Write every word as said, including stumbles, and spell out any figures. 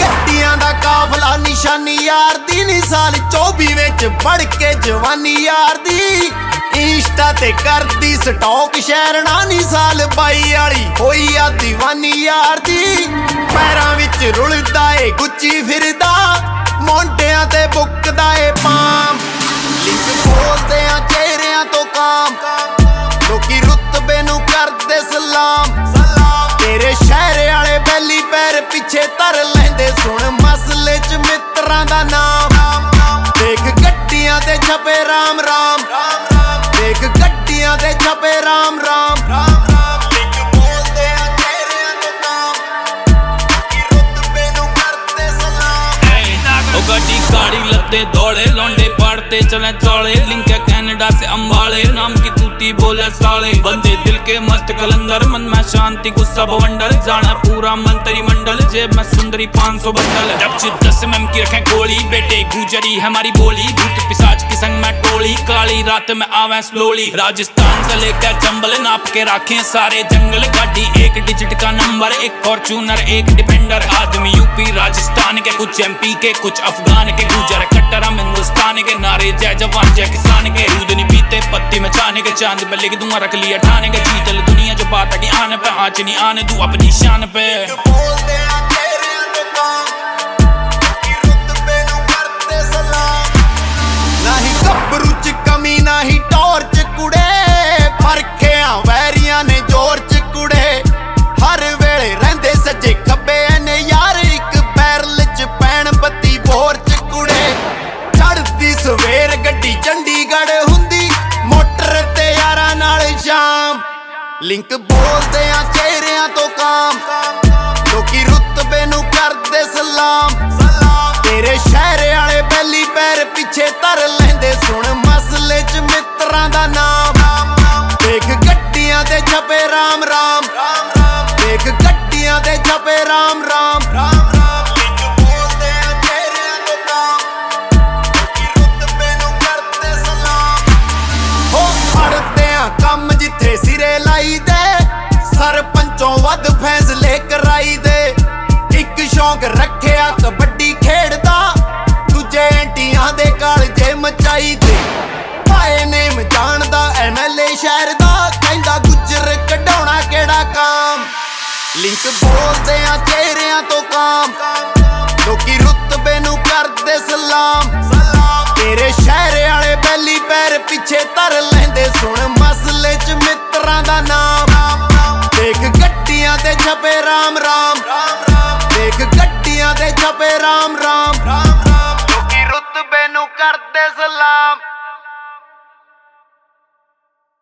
ਗੱਡੀਆਂ ਦਾ ਕਾਫਲਾ ਨਿਸ਼ਾਨੀ यार दी नी साल चौबी विच बढ़ के जवानी यार दी इंस्टा ते कर दी स्टॉक शहरना नी साल बाई वाली होई आ दीवानी यार दी पैरां विच रुलदा ए गुच्ची फिरदा मोंटियां ते बुकदा ए पाम लिंक बोलदे आ चेहरियां तो काम लोकी रुतबे नू करदे सलाम तेरे शहर वाले बैली पैर पिछे तर लेंदे सुन मसले च मित्रां दा नाम देख गड्डियां ते छपे राम राम देख गड्डियां ते छपे राम राम लिंक बोलदे आ चेहरियां तो काम लोकी रुतबे नू करदे सलाम ओ गड्डी गाड़ी लत्ते दौड़े लौंडे पड़ते चले चौड़े लिंक है कनाडा से अंबाले नाम की तूती बोले साले बंदे दिल के मस्त कलंदर मन में शांति गुस्सा बवंडल जाना पूरा मंत्री मंडल जेब में सुंदरी पाँच सौ बंडल जब चित दस में की रखें गोली बेटे गुजरी है हमारी बोली भूत पिशाच की संग में टोली काली रात में आवे स्लोली राजस्थान से लेकर चंबल नाप के रखे सारे जंगल गाड़ी एक डिजिट का नंबर एक फॉर्चूनर एक डिफेंडर आदमी यूपी राजस्थान के कुछ एमपी के कुछ अफगान के गुजर कट्टर हम हिंदुस्तान के नारे जय जवान जय किसान के दूध नहीं पीते पत्ती में छाने के चांद पे लिख दूंगा रख लिया ठाने के जीतल दुनिया जो बात है आने पे आँच नहीं आने तू अपनी शान पे बोलदे आ चेहरियां तो काम लोकी रुतबे नू करदे सलाम नाही गब्बरू च कमी नाही टौर च कुड़े फरखियां वैरियां ने जोर च कुड़े हर वेले रहिंदे सज्जे खब्बे ने यार इक बैरल च पैण बत्ती बोर च कुड़े चढ़दी सवेर गड्डी चंडीगढ़ हुंदी मोटर ते यारां नाल शाम लिंक बोलदे आ चेहरियां तो काम लोकी रुतबे नू करदे सलाम तेरे शहर वाले बैली पैर पिछे तर लेंदे सुन मसले च मित्रां दा नाम देख गड्डियां ते छपे राम राम देख गड्डियां ते छपे राम राम लिंक बोलदे आ चेहरियां तो काम लोकी रुतबे नू करदे सलाम हो फड़दे आ कम जिथे सिरे लाई दे सरपंचों वध फैसले कराई दे एक शौक रखिया कबड्डी खेड़दा दूजे एंटियां दे कालजे मचाई दे भाए नेम जानदा एमएलए शहर दा कहंदा गुजर कढाउणा केड़ा काम लिंक बोलदे आ चेहरियां तो काम लोकी रुतबे नू करदे सलाम तेरे शहर वाले बैली पैर पिछे तर लेंदे सुन मसले च मित्रां दा नाम देख गड्डियां ते छपे राम राम देख गड्डियां ते छपे राम राम लोकी रुतबे नू करदे सलाम।